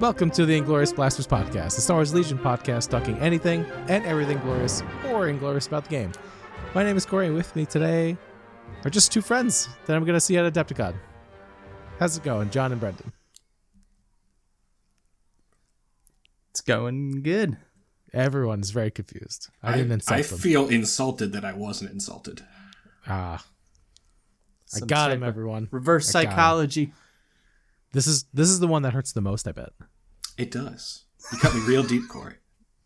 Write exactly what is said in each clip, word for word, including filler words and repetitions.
Welcome to the Inglorious Blasters podcast, the Star Wars Legion podcast talking anything and everything glorious or inglorious about the game. My name is Corey, and with me today are just two friends that I'm going to see at Adepticon. How's it going, John and Brendan? It's going good. Everyone is very confused. I, I didn't insult I them. feel insulted that I wasn't insulted. Ah. I Some got type him, of everyone. Reverse I got him. psychology. This is this is the one that hurts the most, I bet. It does. You cut me real deep, Corey.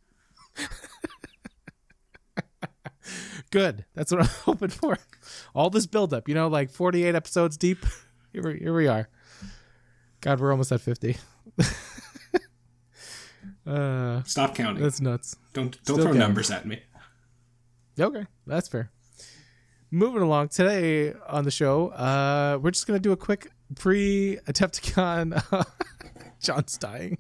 Good. That's what I'm hoping for. All this buildup, you know, like forty-eight episodes deep. Here we, here we are. God, we're almost at fifty. uh, Stop counting. That's nuts. Don't don't Still throw counting. numbers at me. Okay, that's fair. Moving along today on the show, uh, we're just gonna do a quick pre-Adepticon. Uh, John's dying.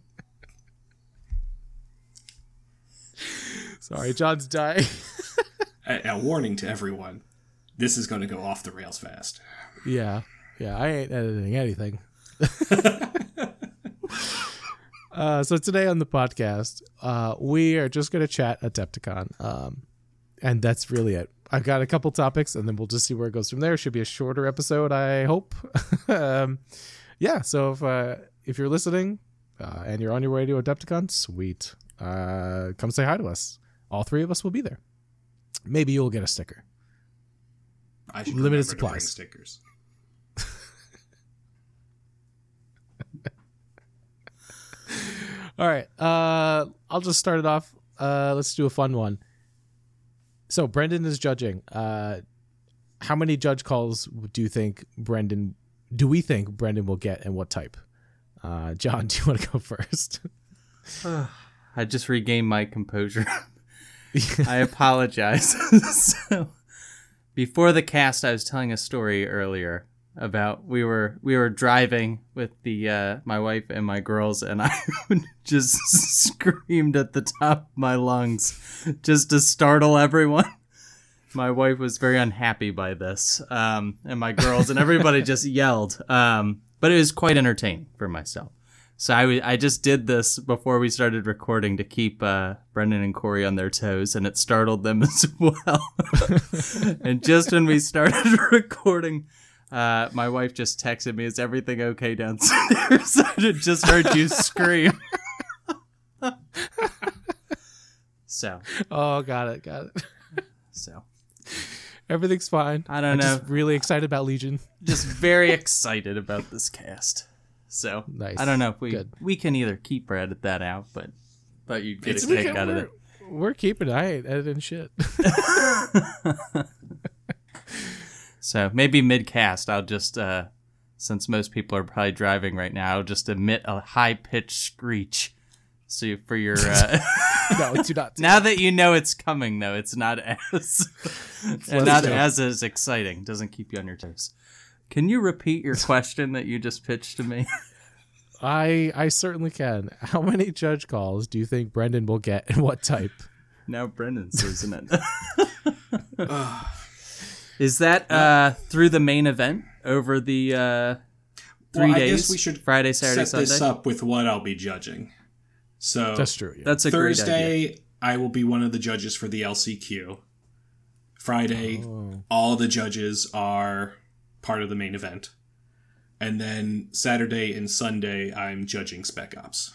Sorry, John's dying. A, a warning to everyone: this is going to go off the rails fast. Yeah, yeah, I ain't editing anything. uh, so today on the podcast, uh, we are just gonna chat Adepticon, um, and that's really it. I've got a couple topics, and then we'll just see where it goes from there. Should be a shorter episode, I hope. um, yeah, so if uh, if you're listening uh, and you're on your way to Adepticon, sweet. Uh, come say hi to us. All three of us will be there. Maybe you'll get a sticker. I should Limited remember to bring supplies. stickers. All right. Uh, I'll just start it off. Uh, let's do a fun one. So Brendan is judging. Uh, how many judge calls do you think Brendan? Do we think Brendan will get, and what type? Uh, John, do you want to go first? I just regained my composure. I apologize. So, before the cast, I was telling a story earlier about we were we were driving with the uh, my wife and my girls, and I just screamed at the top of my lungs just to startle everyone. My wife was very unhappy by this, um, and my girls and everybody just yelled. Um, but it was quite entertaining for myself. So I, w- I just did this before we started recording to keep uh, Brendan and Corey on their toes, and it startled them as well. And just when we started recording, uh, my wife just texted me, "Is everything okay downstairs?" I had just heard you scream. So. Oh, got it, got it. So. Everything's fine. I don't I'm know. Just really excited about Legion. Just very excited about this cast. So Nice. I don't know if we Good. we can either keep or edit that out, but but you'd get It's- a we kick can- out of we're, it. we're keeping it. I ain't editing shit. So maybe mid cast, I'll just uh, since most people are probably driving right now, I'll just emit a high pitched screech. So you- for your uh, No, do not. now that you know it's coming, though, it's not as and not as as exciting. Doesn't keep you on your toes. Can you repeat your question that you just pitched to me? I I certainly can. How many judge calls do you think Brendan will get, and what type? Now Brendan's losing it. Is that uh, through the main event over the uh, three Well, I days? guess we should Friday, Saturday, set this Sunday. up with what I'll be judging. So That's true. Yeah. That's a great idea. Thursday, I will be one of the judges for the L C Q. Friday, Oh. all the judges are part of the main event. And then Saturday and Sunday, I'm judging Spec Ops.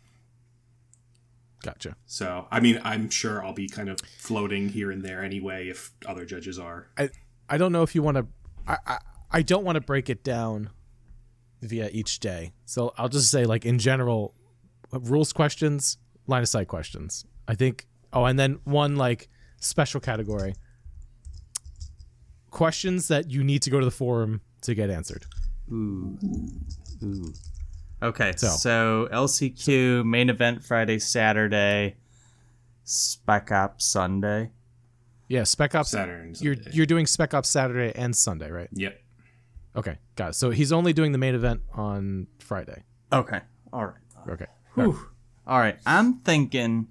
Gotcha. So, I mean, I'm sure I'll be kind of floating here and there anyway if other judges are. I I don't know if you want to. I, I I don't want to break it down via each day. So I'll just say, like, in general, rules questions, line of sight questions. I think. Oh, and then one like special category. Questions that you need to go to the forum to get answered. Ooh. Ooh. Okay, So- so, L C Q, main event Friday, Saturday, Spec Ops Sunday. Yeah, Spec Ops. Saturday and You're Sunday. you're doing Spec Ops Saturday and Sunday, right? Yep. Okay, got it. So he's only doing the main event on Friday. Okay, all right. Okay. Whew. All right, I'm thinking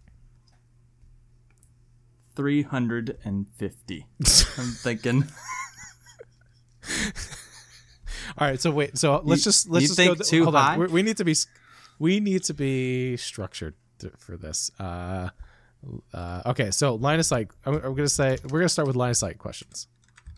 three hundred fifty. I'm thinking... All right, so wait, so let's You- just let's you just think go th- too hold high? on. We, we need to be s- we need to be structured th- for this. Uh, uh, okay, so line of sight. I'm, I'm gonna say we're gonna start with line of sight questions.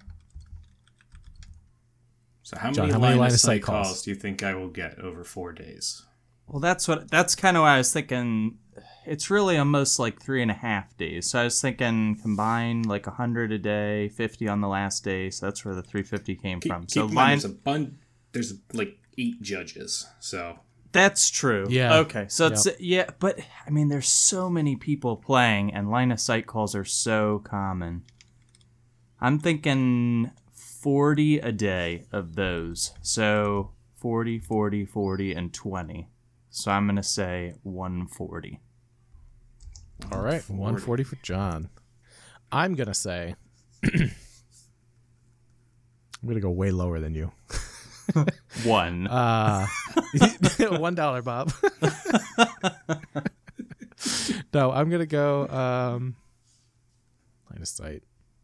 So how John, many, how many line, line of of sight sight calls? calls do you think I will get over four days? Well, that's what that's kind of why I was thinking. It's really almost like three and a half days. So I was thinking combine like a hundred a day, fifty on the last day. So that's where the three fifty came Keep, from. keep So in mind, line. there's a bun. There's like eight judges, so That's true. Yeah. Okay. So it's yeah, but I mean, there's so many people playing, and line of sight calls are so common. I'm thinking forty a day of those. So forty, forty, forty, and twenty. So I'm gonna say one forty. All right, one forty for John. I'm gonna say I'm gonna go way lower than you. One. Uh, one dollar, Bob. No, I'm gonna go um, line of sight.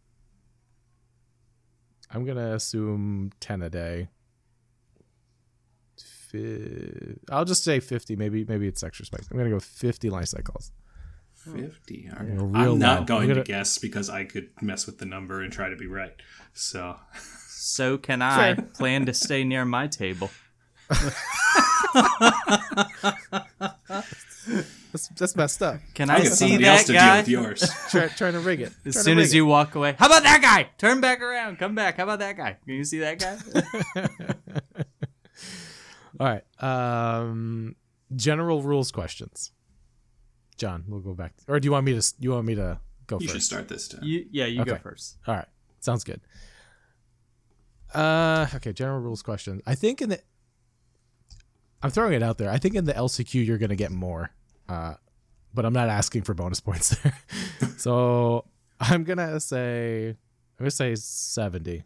I'm gonna assume ten a day. Fi- I'll just say fifty. Maybe maybe it's extra spice. I'm gonna go fifty line of sight calls. fifty. All Real right. I'm not low. going I'm gonna- to guess because I could mess with the number and try to be right. So So can I. Fair. Plan to stay near my table. That's, that's messed up. Can I'll I get see somebody else that to guy? deal with yours. Try, trying to rig it. As Trying soon to as rig you walk away, how about that guy? Turn back around. Come back. How about that guy? Can you see that guy? it. All right. Um, general rules questions. John, we'll go back. Or do you want me to? You want me to go You first? should start this time. you, yeah, you go Okay. first. All right. Sounds good. Uh, okay. General rules questions. I think in the, I'm throwing it out there. I think in the L C Q you're gonna get more, uh, but I'm not asking for bonus points there. So I'm gonna say, I'm gonna say seventy.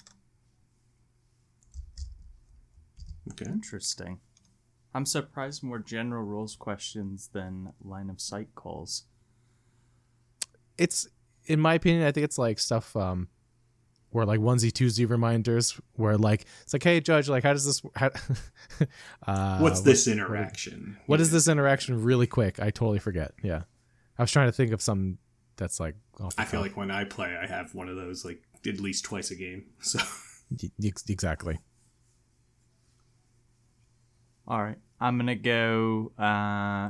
Okay. Interesting. I'm surprised more general rules questions than line of sight calls. It's, in my opinion, I think it's like stuff um where like onesie twosie reminders where like it's like, hey judge, like how does this how, uh What's what- this interaction? what is this interaction really quick? I totally forget. Yeah, I was trying to think of some that's like off the I feel top. like when I play, I have one of those like at least twice a game. So Y- ex- exactly. All right. I'm going to go. Uh,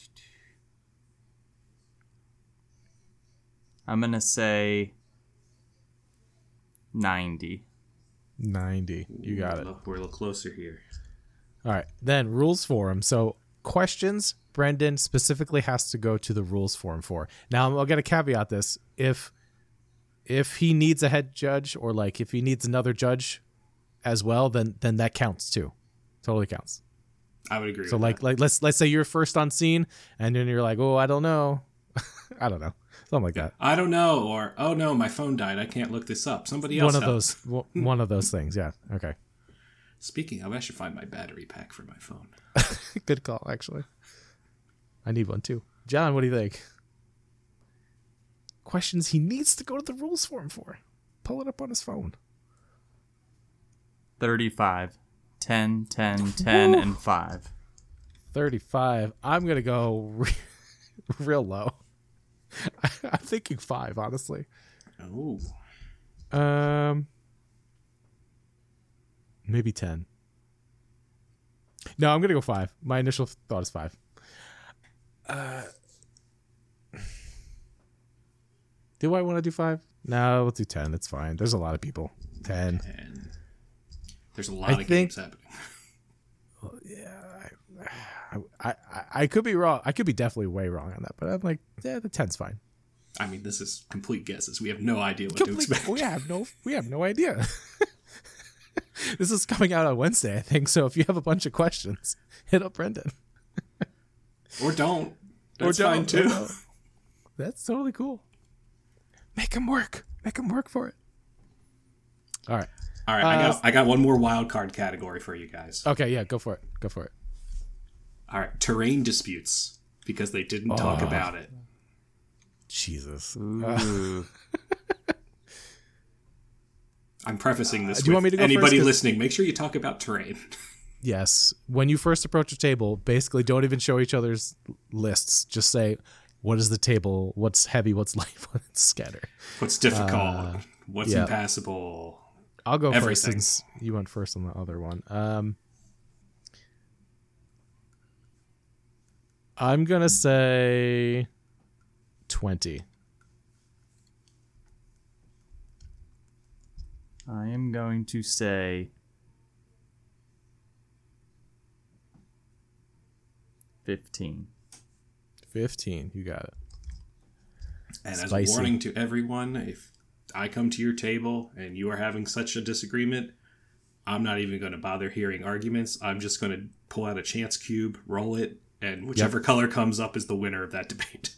I'm going to say ninety. ninety. You got it. Look, we're a little closer here. All right. Then rules forum. So questions Brendan specifically has to go to the rules forum for. Now I'm going to caveat this. If if he needs a head judge or like if he needs another judge as well, then then that counts too. Totally counts. I would agree. So with like that. like let's let's say you're first on scene and then you're like, "Oh, I don't know." I don't know. Something like that. I don't know, or oh no, my phone died. I can't look this up. Somebody else. One of help. those w- one of those things. Yeah. Okay. Speaking of, I should find my battery pack for my phone. Good call, actually. I need one too. John, what do you think? Questions he needs to go to the rules forum for. Pull it up on his phone. thirty-five. ten, ten, ten, and five. thirty-five. I'm going to go re- real low. I'm thinking five, honestly. Oh, Um, maybe ten. No, I'm going to go five. My initial thought is five. Uh, do I want to do five? No, we'll do ten. It's fine. There's a lot of people. ten. and there's a lot I of think- games happening. I, I I could be wrong. I could be definitely way wrong on that, but I'm like, yeah, the ten's fine. I mean, this is complete guesses. We have no idea what Complete- to expect. we have no we have no idea. This is coming out on Wednesday, I think. So if you have a bunch of questions, hit up Brendan. Or don't. That's Or fine don't, too. or don't. That's totally cool. Make him work. Make him work for it. All right. All right, I Uh, got I got one more wild card category for you guys. Okay. Yeah. Go for it. Go for it. All right, terrain disputes because they didn't talk Oh. about it. Jesus. Ooh. I'm prefacing this. Uh, do you with want me to go anybody first? 'Cause- listening? Make sure you talk about terrain. Yes. When you first approach a table, basically don't even show each other's lists. Just say, what is the table? What's heavy? What's light? What's scatter? What's difficult? Uh, What's yeah. impassable? I'll go first Everything. since you went first on the other one. Um, I'm going to say twenty. I am going to say fifteen. fifteen. You got it. And as Spicy. a warning to everyone, if I come to your table and you are having such a disagreement, I'm not even going to bother hearing arguments. I'm just going to pull out a chance cube, roll it, and whichever Yep. color comes up is the winner of that debate.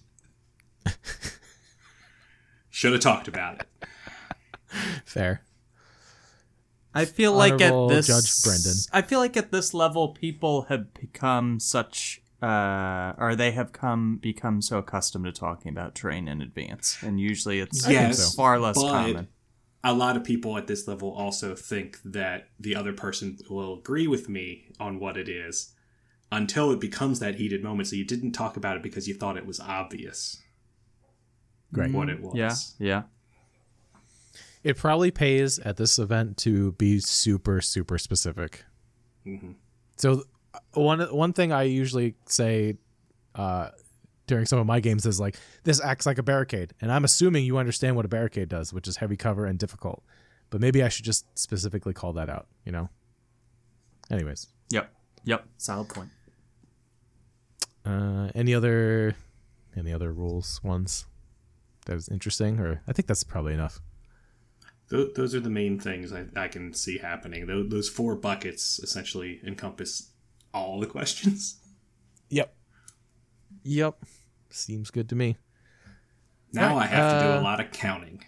Should have talked about it. Fair. I feel like at Honorable this Judge Brendan. I feel like at this level people have become such uh or they have come become so accustomed to talking about terrain in advance, and usually it's Yes, far less but common. a lot of people at this level also think that the other person will agree with me on what it is until it becomes that heated moment. So you didn't talk about it because you thought it was obvious Great. what it was. Yeah, yeah. It probably pays at this event to be super, super specific. Mhm. So uh, one one thing I usually say uh, during some of my games is like, this acts like a barricade. And I'm assuming you understand what a barricade does, which is heavy cover and difficult. But maybe I should just specifically call that out, you know? Anyways. Yep. Yep. Solid point. Uh, any other any other rules ones that was interesting? Or I think that's probably enough. Th- those are the main things I, I can see happening. Those, those four buckets essentially encompass all the questions. Yep. Yep. Seems good to me. Now Right, I have to do uh, a lot of counting.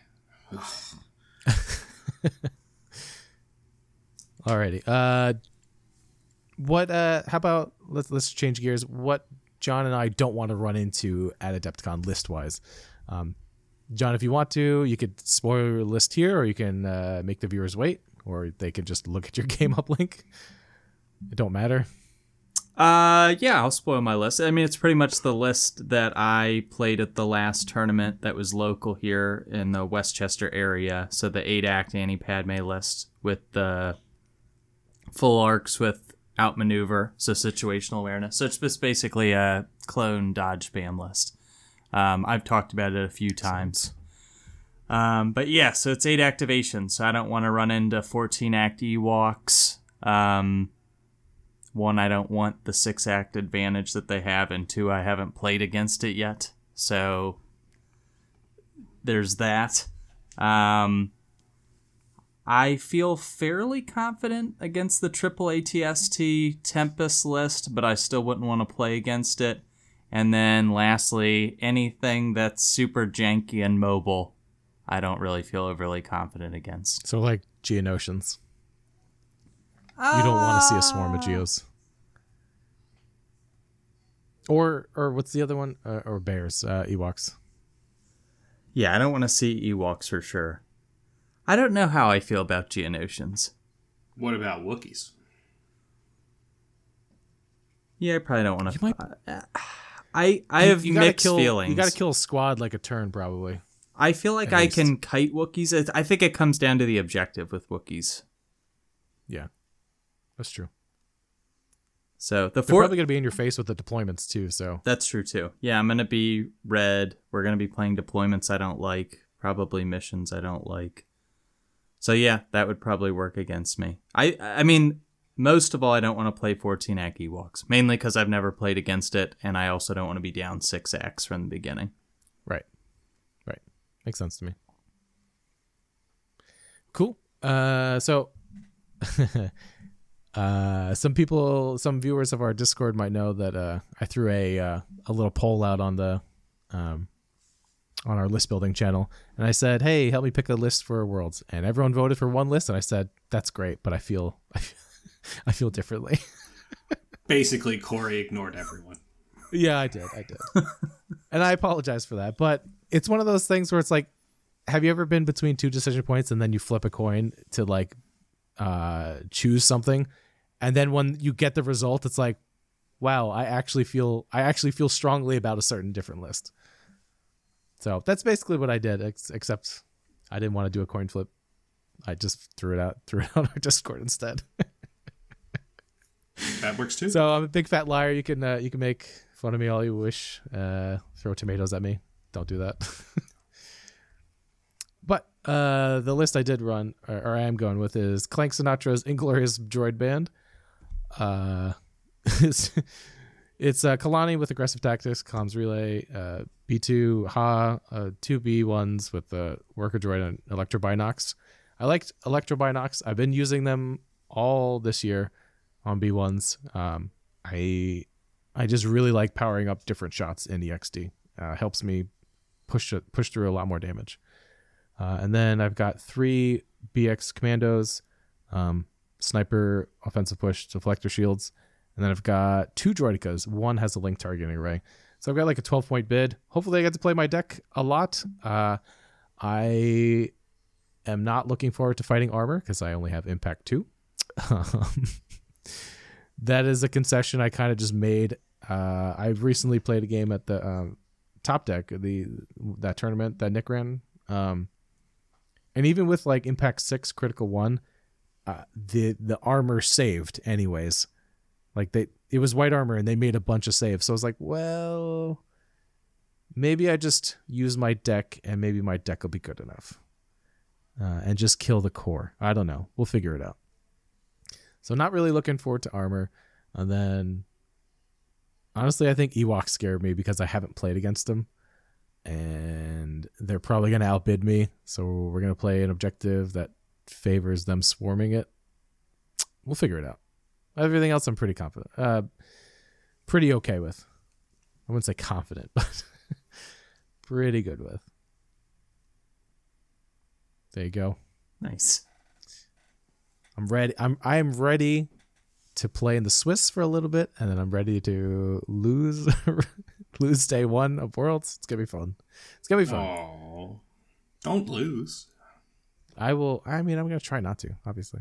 Alrighty. Uh, what? Uh, how about let's let's change gears. What John and I don't want to run into at Adepticon list wise. Um, John, if you want to, you could spoil your list here, or you can uh, make the viewers wait, or they could just look at your game up link. It don't matter. Uh, yeah, I'll spoil my list. I mean, it's pretty much the list that I played at the last tournament that was local here in the Westchester area. So the eight-act anti-Padme list with the full arcs with outmaneuver, so situational awareness. So it's just basically a clone dodge spam list. Um, I've talked about it a few times. Um, but yeah, so it's eight activations. So I don't want to run into fourteen-act Ewoks. Um... One, I don't want the six-act advantage that they have, and two, I haven't played against it yet. So there's that. Um, I feel fairly confident against the triple A T S T Tempest list, but I still wouldn't want to play against it. And then lastly, anything that's super janky and mobile, I don't really feel overly confident against. So like Geonosians. You don't want to see a swarm of Geos. Or or what's the other one? Uh, or bears, uh, Ewoks. Yeah, I don't want to see Ewoks for sure. I don't know how I feel about Geonosians. What about Wookiees? Yeah, I probably don't want to. You might- Uh, I I have you gotta mixed kill, feelings. You got to kill a squad like a turn, probably. I feel like at I least. can kite Wookiees. It- I think it comes down to the objective with Wookiees. Yeah, that's true. So the They're four. probably going to be in your face with the deployments too. So That's true too. Yeah, I'm gonna be red. We're gonna be playing deployments I don't like. Probably missions I don't like. So yeah, that would probably work against me. I I mean, most of all, I don't want to play fourteen act Ewoks, mainly because I've never played against it, and I also don't want to be down six acts from the beginning. right, right, makes sense to me. Cool. Uh, so. Uh, some people, some viewers of our Discord might know that uh, I threw a uh, a little poll out on the um, on our list building channel, and I said, "Hey, help me pick a list for Worlds." And everyone voted for one list, and I said, "That's great, but I feel I feel, I feel differently." Basically, Corey ignored everyone. Yeah, I did, I did, and I apologize for that. But it's one of those things where it's like, have you ever been between two decision points, and then you flip a coin to like uh, choose something? And then when you get the result, it's like, wow, I actually feel I actually feel strongly about a certain different list. So that's basically what I did, ex- except I didn't want to do a coin flip. I just threw it out, threw it on our Discord instead. That works too. So I'm a big fat liar. You can uh, you can make fun of me all you wish. Uh, throw tomatoes at me. Don't do that. But uh, the list I did run, or, or I am going with, is Clank Sinatra's Inglorious Droid Band. Uh, it's it's uh, Kalani with aggressive tactics, comms relay, uh, B two Ha, uh, two B ones with the worker droid and Electro Binox. I liked Electro Binox. I've been using them all this year on B ones. Um, I I just really like powering up different shots in E X D. Uh, helps me push it, push through a lot more damage. Uh, and then I've got three B X commandos, um, sniper, offensive push, deflector shields. And then I've got two droidicas. One has a link targeting array. So I've got like a twelve point bid. Hopefully I get to play my deck a lot. Uh, I am not looking forward to fighting armor because I only have impact two. That is a concession I kind of just made. Uh, I've recently played a game at the um, Top Deck, the that tournament that Nick ran. Um, and even with like impact six, critical one, uh, the the armor saved anyways. Like they, it was white armor and they made a bunch of saves. So I was like, well, maybe I just use my deck and maybe my deck will be good enough. Uh, and just kill the core. I don't know. We'll figure it out. So not really looking forward to armor. And then honestly, I think Ewoks scared me because I haven't played against them. And they're probably going to outbid me. So we're going to play an objective that favors them swarming it. We'll figure it out. Everything else I'm pretty confident. Uh, pretty okay with. I wouldn't say confident, but pretty good with. There you go. Nice. I'm ready. I'm I'm ready to play in the Swiss for a little bit, and then I'm ready to lose lose day one of Worlds. It's gonna be fun. It's gonna be fun. Oh, don't lose. I will. I mean, I'm gonna try not to. Obviously.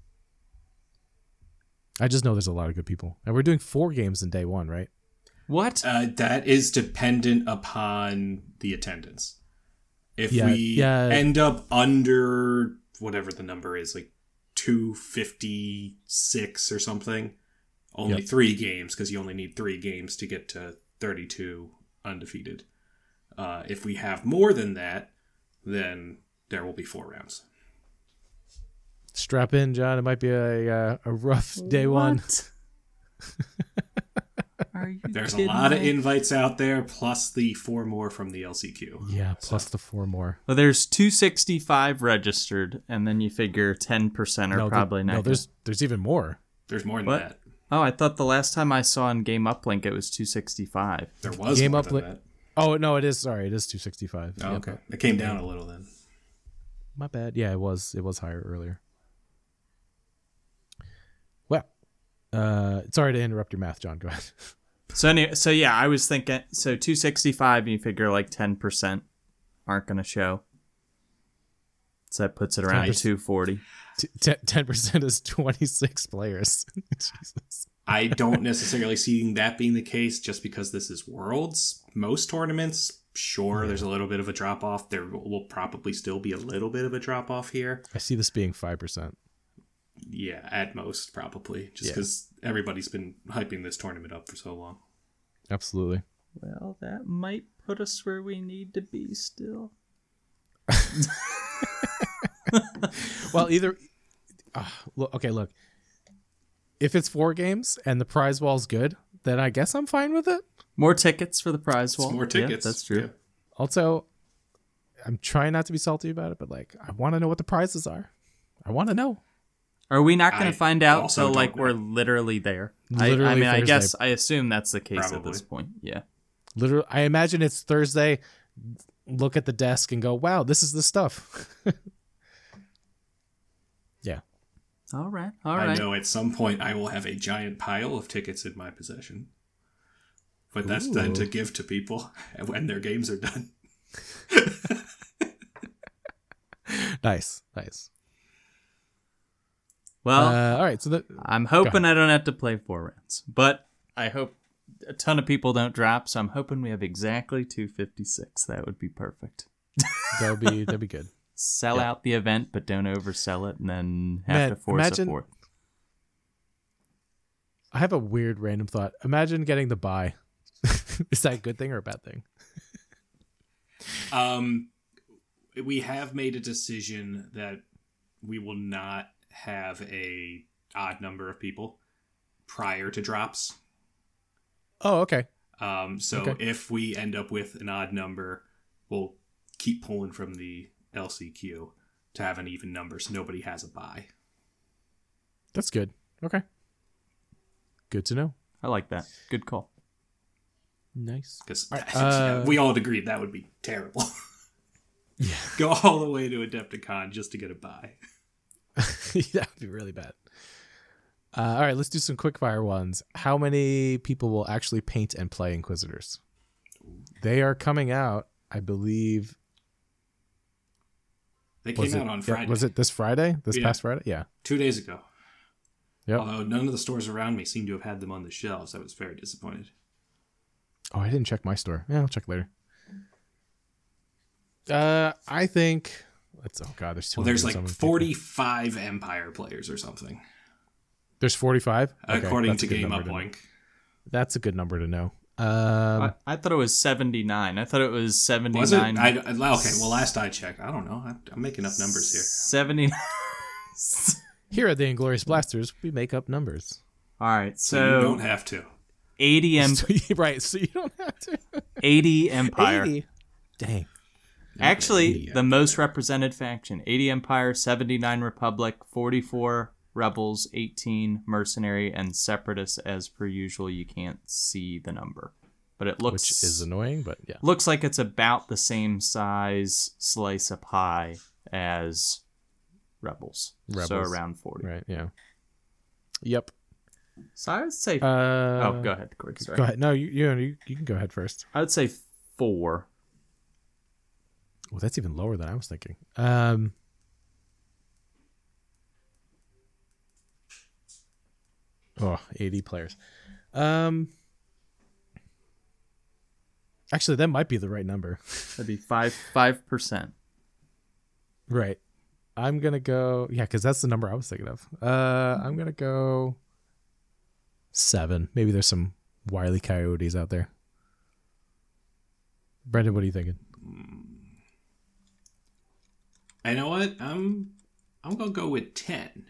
I just know there's a lot of good people. And we're doing four games in day one, right? What? Uh, that is dependent upon the attendance. If Yeah, we yeah. end up under whatever the number is, like two fifty-six or something, only Yep. three games, because you only need three games to get to thirty-two undefeated. Uh, if we have more than that, then there will be four rounds. Strap in, John. It might be a uh, a rough day one. What? Are you There's a kidding lot of me? invites out there, plus the four more from the L C Q. Yeah, plus the four more. Well, there's two sixty-five registered, and then you figure ten percent are no, probably there, not. no, gonna- there's there's even more. There's more than What? that. Oh, I thought the last time I saw in Game Uplink it was two sixty-five. There was Game more up than li- that. Oh no, it is. Sorry, it is two sixty-five. Oh, Yep. okay. It came down a little then. My bad. Yeah, it was. It was higher earlier. Well, uh, sorry to interrupt your math, John. Go ahead. So anyway, so yeah, I was thinking so two sixty-five. You figure like ten percent aren't going to show. So that puts it around Nice. two forty. Ten percent is twenty-six players. Jesus. I don't necessarily see that being the case just because this is Worlds. Most tournaments, sure, there's a little bit of a drop off. There will probably still be a little bit of a drop off here. I see this being five percent. Yeah, at most, probably. Just Yeah. because everybody's been hyping this tournament up for so long. Absolutely. Well, that might put us where we need to be still. Well, either. Uh, look, okay, look. If it's four games and the prize wall's good, then I guess I'm fine with it. More tickets for the prize wall. It's more Yeah, tickets. that's true. Yeah. Also, I'm trying not to be salty about it, but like, I want to know what the prizes are. I want to know. Are we not going I to find out also until like don't we're know. literally there? I, I Literally mean, I Thursday. guess I assume that's the case at Probably. this point. Yeah. Literally, I imagine it's Thursday. Look at the desk and go, "Wow, this is the stuff." Yeah. All right. All I right. know at some point I will have a giant pile of tickets in my possession. But that's then Ooh. to give to people when their games are done. Nice, nice. Well, Uh, all right. So that I'm hoping I don't have to play four rounds, but I hope a ton of people don't drop. So I'm hoping we have exactly two fifty-six. That would be perfect. that'll be that'd be good. Sell Yeah. out the event, but don't oversell it, and then have Man, to force imagine- a fourth. I have a weird random thought. Imagine getting the buy. Is that a good thing or a bad thing? Um, we have made a decision that we will not have a odd number of people prior to drops. Oh, okay. Um, so Okay. if we end up with an odd number, we'll keep pulling from the L C Q to have an even number, so nobody has a buy. That's good. Okay. Good to know. I like that. Good call. Nice. Because uh, we all agreed that would be terrible. Yeah. Go all the way to Adepticon just to get a buy. That would be really bad. Uh, all right, let's do some quick fire ones. How many people will actually paint and play Inquisitors? They are coming out, I believe. They Was came it, out on yeah, Friday. was it this Friday? This Yeah. past Friday? Yeah. Two days ago. Yep. Although none of the stores around me seem to have had them on the shelves. I was very disappointed. Oh, I didn't check my store. Yeah, I'll check later. Uh, I think. Let's. Oh God, there's two. Well, there's like forty-five Empire players or something, There's forty-five. Okay, according that's to a good Game number to know. Uplink. That's a good number to know. Um, I, I thought it was seventy-nine. I thought it was Was it? seventy-nine. I, I- okay, well, last I checked, I don't know. I'm, I'm making up numbers here. seventy. here at the Inglorious Blasters, we make up numbers. All right, So, so, you don't have to. eighty em- So you- right, so you don't have to. eighty Empire. eighty. Dang. Actually, eighty the most represented faction: eighty Empire, seventy-nine Republic, forty-four Rebels, eighteen Mercenary, and Separatists. As per usual, you can't see the number, but it looks Which is annoying, but yeah. looks like it's about the same size slice of pie as Rebels. So Rebels. around forty. Right, yeah. Yep. So I would say. Uh, oh, go ahead, Corey. Sorry. Go ahead. No, you, you you you can go ahead first. I would say four. Well, that's even lower than I was thinking. Um, oh, eighty players. Um, actually, that might be the right number. That'd be five five percent. Right. I'm gonna go. Yeah, because that's the number I was thinking of. Uh, I'm gonna go seven. Maybe there's some wily coyotes out there. Brendan, what are you thinking? I know what? I'm I'm gonna go with ten.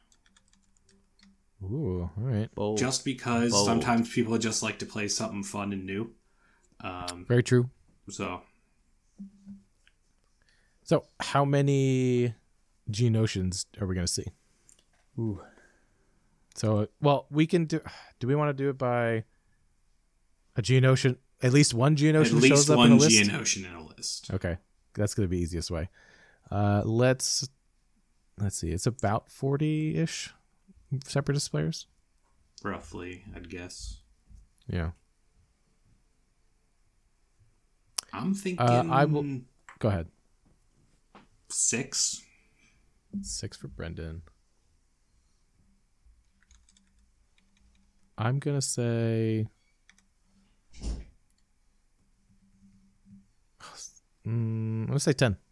Ooh, all right. Bold. Just because Bold. sometimes people just like to play something fun and new. Um, Very true. so So, how many Geonosians are we going to see? Ooh. So, well, we can do. Do we want to do it by a Geonosian? At least one at Geonosian least shows up in one a list. Geonosian in a list. Okay, that's going to be the easiest way. Uh, let's let's see. It's about forty-ish Separatist players. Roughly, I'd guess. Yeah. I'm thinking Uh, I will go ahead. six. Six for Brendan. I'm gonna say. Mm, I'm gonna say ten.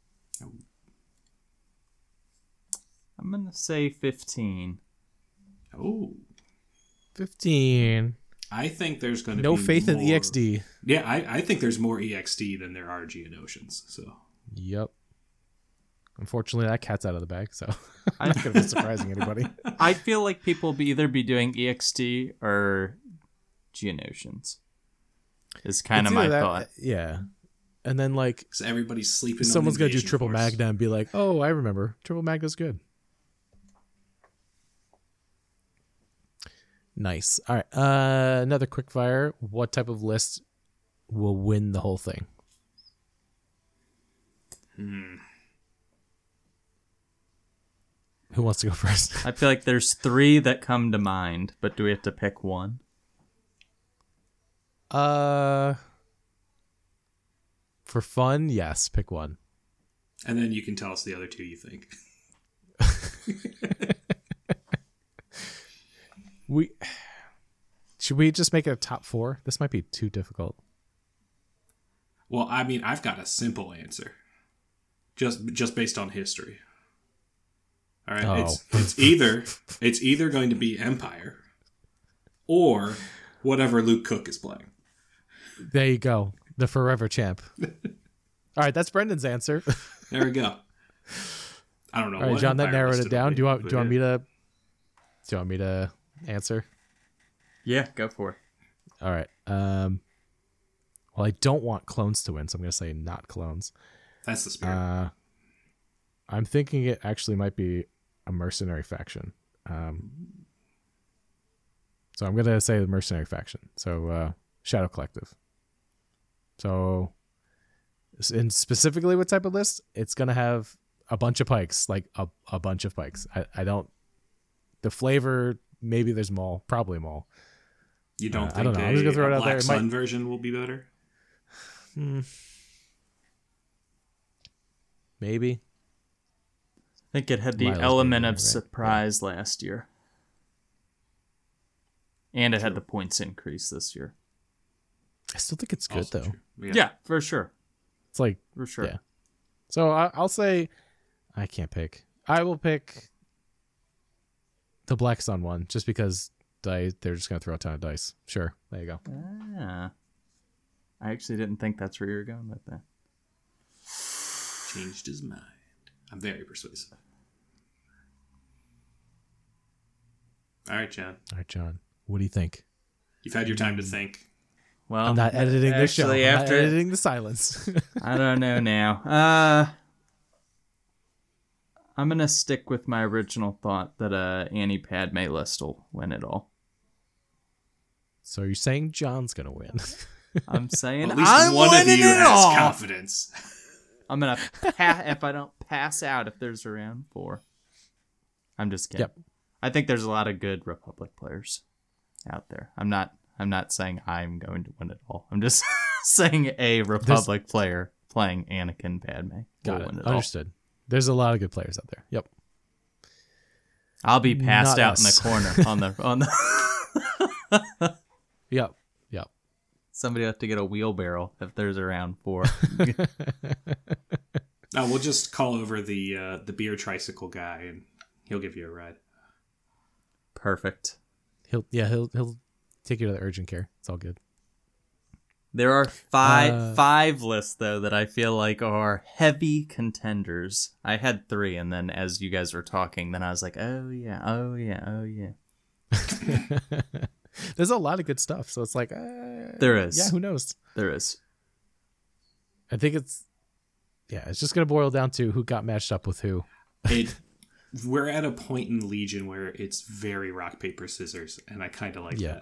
I'm gonna say fifteen. Oh, Fifteen. I think there's going to No be faith in more- E X D. Yeah, I, I think there's more E X D than there are Geonosians. So Yep. Unfortunately, that cat's out of the bag, so I- I'm not gonna be surprising anybody. I feel like people will be either be doing E X T or Geonosians. Is kind It's of my either that- thought. Yeah. And then like 'cause everybody's sleeping. someone's on gonna do Invasion triple Force. Magna and be like, "Oh, I remember. Triple Magna's good." Nice. All right. Uh, another quick fire. What type of list will win the whole thing? Hmm. Who wants to go first? I feel like there's three that come to mind, but do we have to pick one? Uh, for fun, yes. Pick one. And then you can tell us the other two you think. We should we just make it a top four? This might be too difficult. Well, I mean, I've got a simple answer, just just based on history. All right, Oh. it's it's either it's either going to be Empire, or whatever Luke Cook is playing. There you go. The forever champ. All right, that's Brendan's answer. There we go. I don't know. All right, what John, that Empire narrowed listed it down. on Do you want but do you want yeah. me to do you want me to answer? Yeah, go for it. All right. Um well, I don't want clones to win, so I'm going to say not clones. That's the spirit. Uh I'm thinking it actually might be a mercenary faction. Um So I'm going to say the mercenary faction. So uh Shadow Collective. So and specifically what type of list? It's going to have a bunch of pikes, like a, a bunch of pikes. I, I don't the flavor, maybe there's Maul, probably Maul. you don't uh, I think don't know. a, I'm just gonna throw it a out Black there. It Sun might- version will be better? Hmm. Maybe. I think it had the Milo's element being of right, surprise last year. And it had the points increase this year. I still think it's good Also though. true. Yeah. Yeah, for sure. It's like For sure. Yeah. So I, I'll say I can't pick. I will pick the Black Sun one just because di- they're just gonna throw a ton of dice. Sure, there you go. Ah. I actually didn't think that's where you were going with that. Changed his mind. I'm very persuasive. All right, John. All right, John. What do you think? You've had your time to think. Well, I'm not editing this show. I'm actually, not after editing the silence. I don't know now. Uh, I'm gonna stick with my original thought that uh Annie Padme list will win it all. So you're saying John's gonna win? I'm saying Well, at least I'm one of winning you it has all. confidence. I'm gonna pa- if I don't pass out if there's a round four. I'm just kidding. Yep. I think there's a lot of good Republic players out there. I'm not. I'm not saying I'm going to win it all. I'm just saying a Republic player playing Anakin Padme will Got win it. it all. Understood. There's a lot of good players out there. Yep. I'll be passed Not out us. in the corner on the on the. Yep. Yep. Somebody will have to get a wheelbarrow if there's a round four. No, we'll just call over the uh, the beer tricycle guy, and he'll give you a ride. Perfect. He'll yeah he'll he'll take you to the urgent care. It's all good. There are five Uh, five lists though that I feel like are heavy contenders. I had three, and then as you guys were talking, then I was like, oh yeah, oh yeah, oh yeah. There's a lot of good stuff, so it's like uh, There is. Yeah, who knows? There is. I think it's yeah, it's just gonna boil down to who got matched up with who. It, we're at a point in Legion where it's very rock paper scissors, and I kind of like Yeah. that.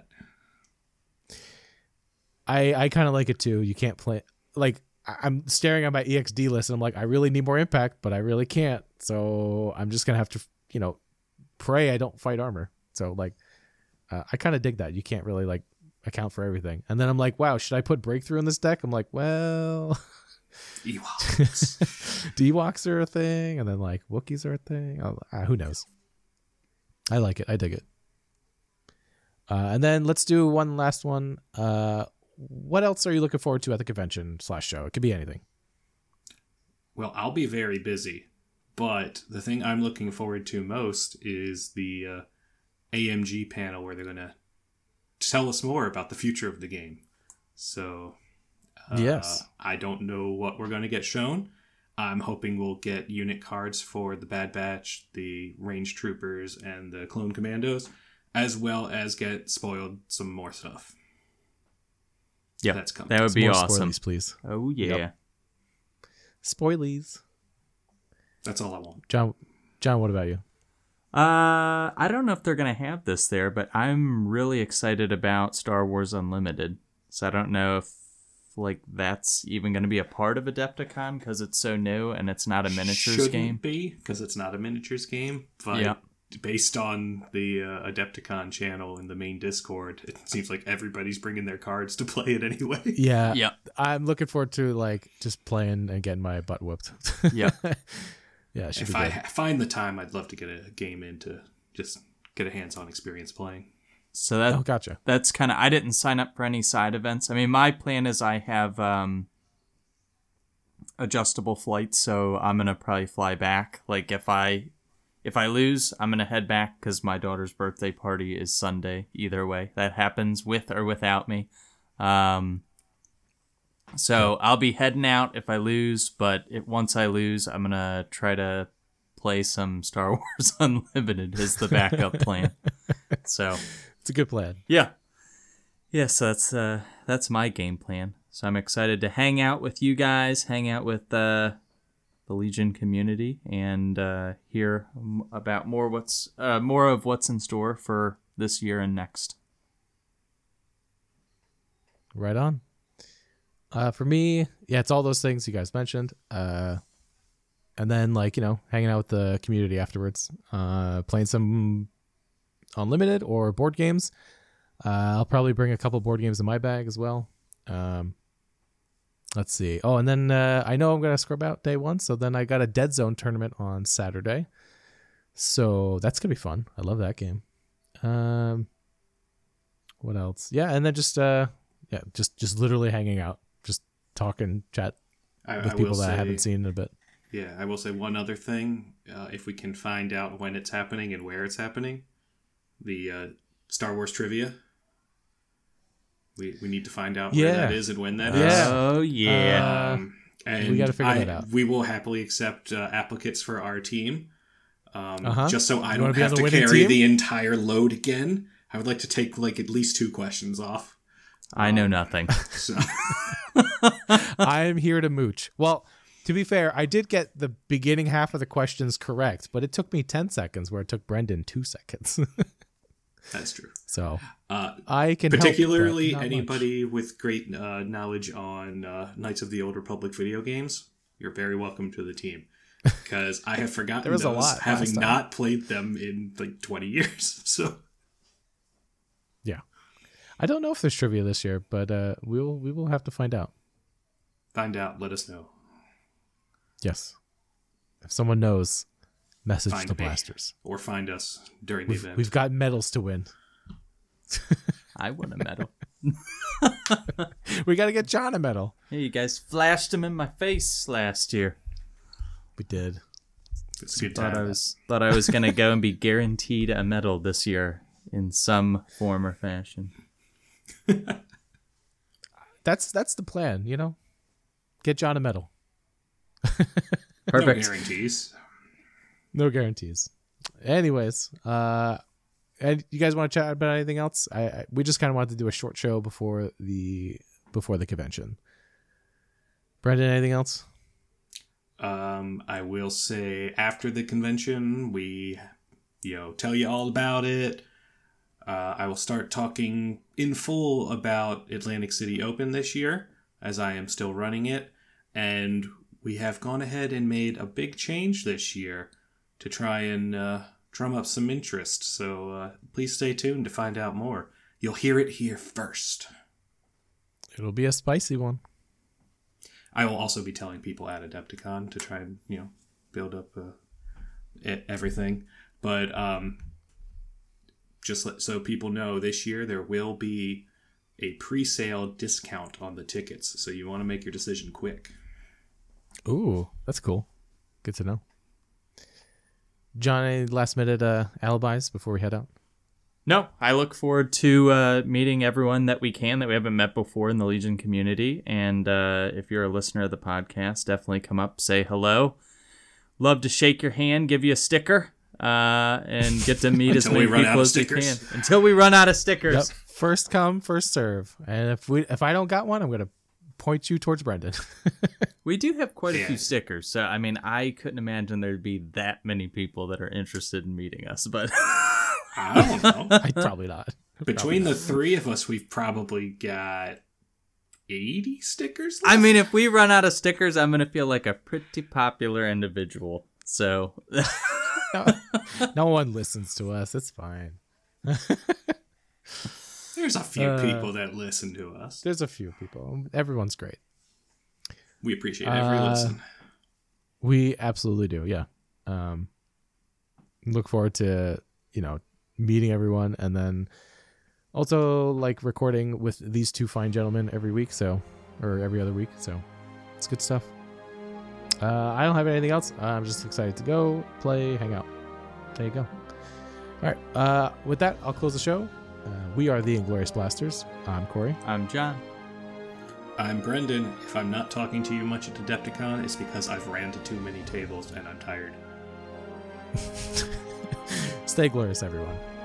I I kind of like it too. You can't play like I- I'm staring at my E X D list and I'm like I really need more impact, but I really can't. So I'm just gonna have to you know pray I don't fight armor. So like uh, I kind of dig that. You can't really like account for everything. And then I'm like, wow, should I put breakthrough in this deck? I'm like, well, Ewoks. D-Walks are a thing, and then like Wookiees are a thing. Oh, uh, who knows? I like it. I dig it. Uh, and then let's do one last one. Uh, what else are you looking forward to at the convention slash show? It could be anything. Well, I'll be very busy, but the thing I'm looking forward to most is the uh, A M G panel where they're going to tell us more about the future of the game. So, uh, Yes. I don't know what we're going to get shown. I'm hoping we'll get unit cards for the Bad Batch, the Range Troopers, and the Clone Commandos, as well as get spoiled some more stuff. Yeah, That's coming. that would Some be more awesome. spoilies, please. Oh yeah. Yep. Spoilies. That's all I want. John, John, what about you? Uh, I don't know if they're gonna have this there, but I'm really excited about Star Wars Unlimited. So I don't know if like that's even gonna be a part of Adepticon because it's so new and it's not a miniatures Shouldn't game. be, because it's not a miniatures game. But Yeah. based on the uh, Adepticon channel in the main Discord, it seems like everybody's bringing their cards to play it anyway. Yeah, Yeah. I'm looking forward to like just playing and getting my butt whooped. Yeah. Yeah, it should If be I good. ha- find the time, I'd love to get a game in to just get a hands-on experience playing. So that Oh, gotcha. that's kind of, I didn't sign up for any side events. I mean, my plan is I have um, adjustable flights, so I'm gonna probably fly back. Like if I if I lose, I'm gonna head back because my daughter's birthday party is Sunday. Either way, that happens with or without me. Um, so I'll be heading out if I lose, but if, once I lose, I'm gonna try to play some Star Wars Unlimited as the backup plan. So. It's a good plan. Yeah. Yeah, so that's uh that's my game plan. So I'm excited to hang out with you guys, hang out with uh, the Legion community, and uh, hear m- about more what's uh, more of what's in store for this year and next. Right on. Uh, for me, yeah, it's all those things you guys mentioned. Uh, and then like, you know, hanging out with the community afterwards, uh, playing some Unlimited or board games. Uh, I'll probably bring a couple board games in my bag as well. Um, let's see. Oh, and then uh, I know I'm going to scrub out day one. So then I got a Dead Zone tournament on Saturday. So that's going to be fun. I love that game. Um, what else? Yeah. And then just, uh, yeah, just, just literally hanging out, just talking, chat I, with I people will that say, I haven't seen in a bit. Yeah, I will say one other thing. Uh, if we can find out when it's happening and where it's happening, the uh, Star Wars trivia. We we need to find out Yeah. where that is and when that is. Yeah. Oh yeah. Um, and We gotta figure I, that out. We will happily accept uh, applicants for our team. Um, Uh-huh. Just so I You wanna don't be on have the to winning carry team? the entire load again. I would like to take like at least two questions off. I know nothing. So I'm here to mooch. Well, to be fair, I did get the beginning half of the questions correct, but it took me ten seconds where it took Brendan two seconds. that's true. So Uh, I can help, particularly but not anybody with great uh, knowledge on uh, Knights of the Old Republic video games, you're very welcome to the team. Because I have forgotten There was a those, lot having last time. not played them in like twenty years. So Yeah. I don't know if there's trivia this year, but uh, we'll we will have to find out. find out, let us know. Yes. If someone knows, message Find the me. blasters. Or find us during the We've, event. we've got medals to win. I won a medal. We got to get John a medal. Hey, you guys flashed him in my face last year. We did. It's a good Thought I time. was thought I was gonna go and be guaranteed a medal this year in some form or fashion. That's that's the plan, you know? Get John a medal. No Perfect. guarantees. No guarantees. Anyways, uh, and you guys want to chat about anything else? I, I we just kind of wanted to do a short show before the before the convention. Brendan, anything else? Um, I will say after the convention, we, you know, tell you all about it. Uh, I will start talking in full about Atlantic City Open this year, as I am still running it. And we have gone ahead and made a big change this year to try and uh, drum up some interest. So uh, please stay tuned to find out more. You'll hear it here first. It'll be a spicy one. I will also be telling people at Adepticon to try and, you know, build up uh, e- everything. But um, just let, so people know, this year there will be a pre-sale discount on the tickets. So you want to make your decision quick. Ooh, that's cool. Good to know. John, any last minute uh, alibis before we head out? No, I look forward to uh, meeting everyone that we can that we haven't met before in the Legion community. And uh, if you're a listener of the podcast, definitely come up, say hello. Love to shake your hand, give you a sticker, uh, and get to meet as Until we many run people out of as we stickers. can until we run out of stickers. Yep. First come, first serve. And if we if I don't got one, I'm gonna point you towards Brendan. We do have quite a Yeah. few stickers, so I mean, I couldn't imagine there'd be that many people that are interested in meeting us. But I don't know. I probably not. Between the three of us, we've probably got eighty stickers I left? mean, if we run out of stickers, I'm gonna feel like a pretty popular individual. So no, no one listens to us. It's fine. There's a few Uh, people that listen to us. There's a few people. Everyone's great. We appreciate every Uh, listen. We absolutely do. Yeah. Um, look forward to, you know, meeting everyone. And then Also, like recording with these two fine gentlemen every week, so or every other week, so it's good stuff. Uh, I don't have anything else. I'm just excited to go play, hang out. There you go. All right. Uh, with that, I'll close the show. Uh, we are the Inglorious Blasters. I'm Corey. I'm John. I'm Brendan. If I'm not talking to you much at Adepticon, it's because I've ran to too many tables and I'm tired. Stay glorious, everyone.